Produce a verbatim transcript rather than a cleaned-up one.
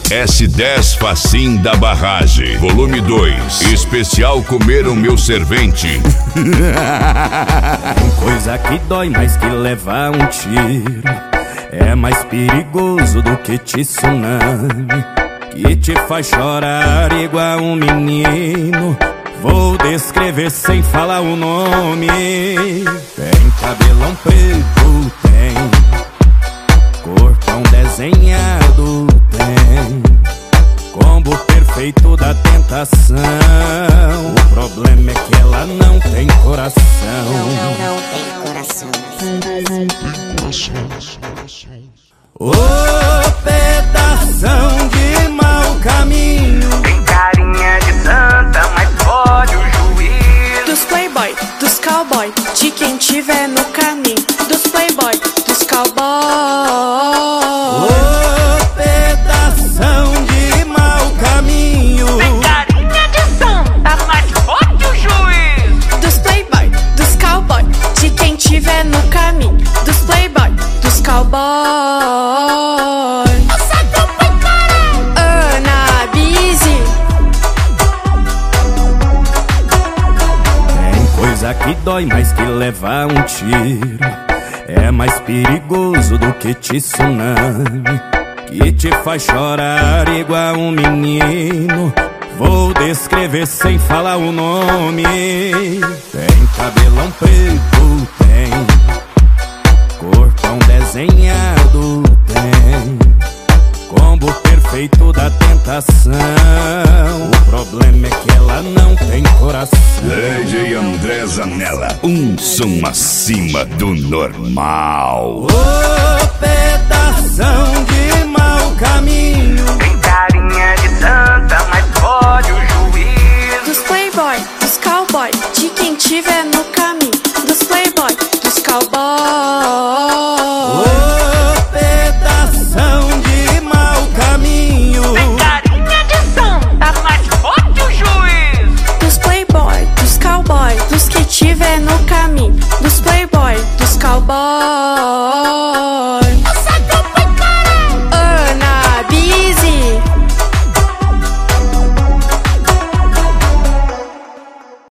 S dez Facim da Barragem, volume dois. Especial Comer o Meu Servente. Tem coisa que dói mais que levar um tiro. É mais perigoso do que tsunami, que te faz chorar igual um menino. Vou descrever sem falar o nome. Tem cabelão preto, tem corpão desenhado, tem combo perfeito da tentação. O problema é que ela não tem coração. Não, não, não tem coração. Ô pedação de mau caminho, tem carinha de santa, mas fode o juiz. Dos playboy, dos cowboy, de quem tiver no caminho. Dos playboy, dos cowboy. Ô pedação de mau caminho, Tem carinha de santa, mas fode o juiz. Dos playboy, dos cowboy, de quem tiver no caminho. Dos playboy, dos cowboy. Ana Busy. tem coisa que dói mais que levar um tiro. É mais perigoso do que tsunami, que te faz chorar igual um menino. Vou descrever sem falar o nome. Tem cabelão preto, tem corpão desenhado, tem combo perfeito da tentação. O problema é que ela não tem coração. D J André Zanella, um som acima do normal. Ô pedação